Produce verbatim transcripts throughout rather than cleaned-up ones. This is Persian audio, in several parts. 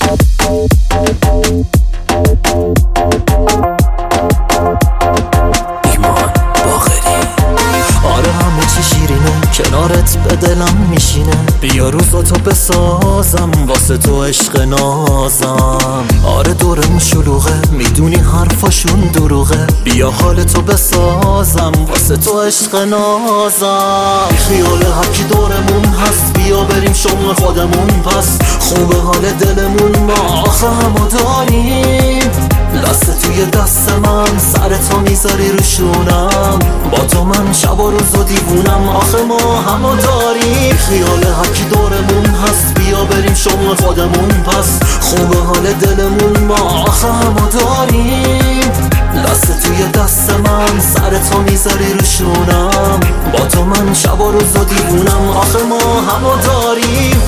کنارت به دلم میشینه، بیا روزاتو بسازم واسه تو عشق نازم. آره دورمون شلوغه، میدونی حرفاشون دروغه، بیا حالتو بسازم واسه تو عشق نازم. خیال هرکی دورمون هست، بیا بریم شغل خودمون پس. خوبه حال دلمون، ما آخه همو داریم. دست توی دست من، سرتو میذاری روشونم. با تو من شب و روز و دیوونم، آخه ما همو داریم. خیال هرکی دورمون هست، بیا بریم شغل خودمون پس. خوبه حال دلمون، ما آخه همو داریم. دست توی دست من، سرتو میذاری روشونم. با تو من شب و روز و دیوونم، آخه ما همو داریم.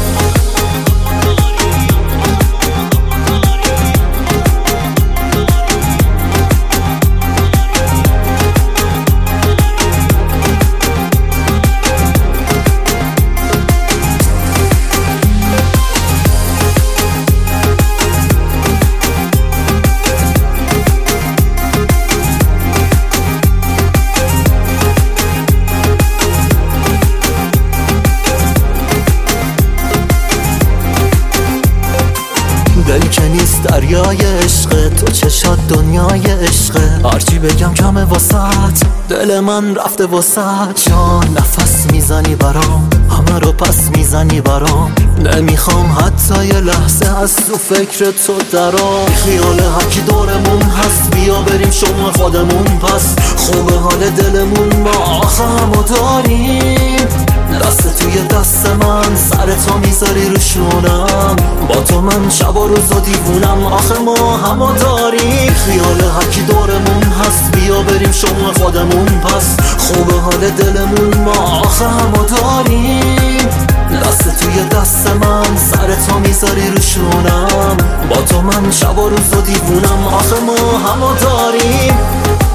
دل که نیست دریای عشق، تو چشات دنیای عشقه. هرچی بگم کمه واسط، دل من رفته واسط. جان نفس میزنی برام، همه رو پس میزنی برام. نمیخوام حتی یه لحظه از تو فکر تو درام. خیال هرکی دورمون هست، بیا بریم شغل خودمون پس. خوبه حال دلمون، ما آخه همو داریم. دست توی دست من، سرتو میذاری روشونم. با تو من شب و روز و دیوونم، آخه ما همو داریم. خیال هرکی دورمون هست، بیا بریم شغل خودمون پس. خوبه حال دلمون، ما آخه همو داریم. دست توی دست من، سرتو میذاری روشونم. با تو من شب و روز و دیوونم، آخه ما همو داریم.